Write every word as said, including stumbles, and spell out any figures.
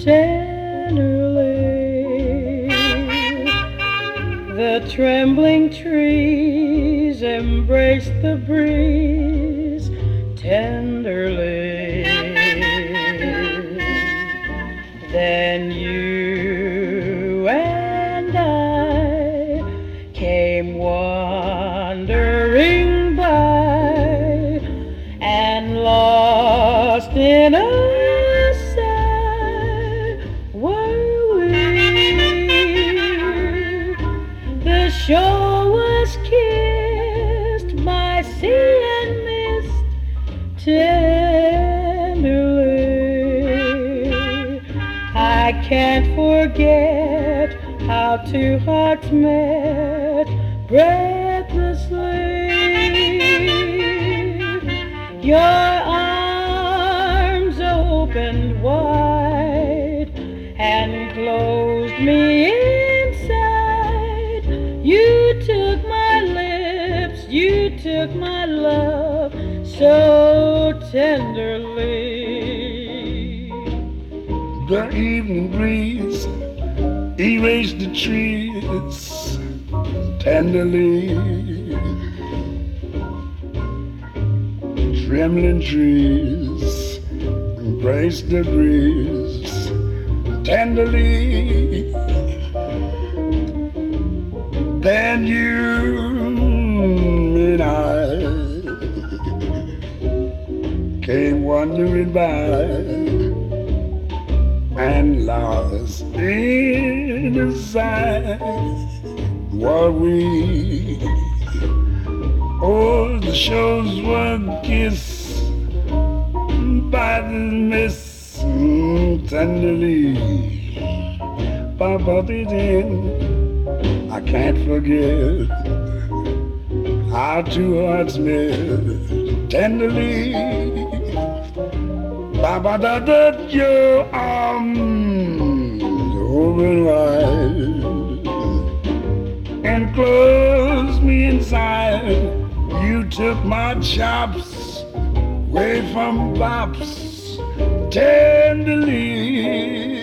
tenderly. The trembling trees embrace the breeze tenderly. Then you and I came wandering by, and lost in a sigh were we. The shore was kissed by sea and mist tenderly. I can't forget how two hearts met breathlessly. Your arms opened wide and closed me inside. You took my lips, you took my love so tenderly. The evening breeze erased the trees tenderly. Trembling trees embraced the breeze tenderly. Then you and I came wandering by, and lost in the sight were we. Oh, the shores were kissed by the mist tenderly. Papa didn't, I can't forget how two hearts met tenderly. Baba da da, your arms open wide and closed me inside. You took my chops away from bops tenderly.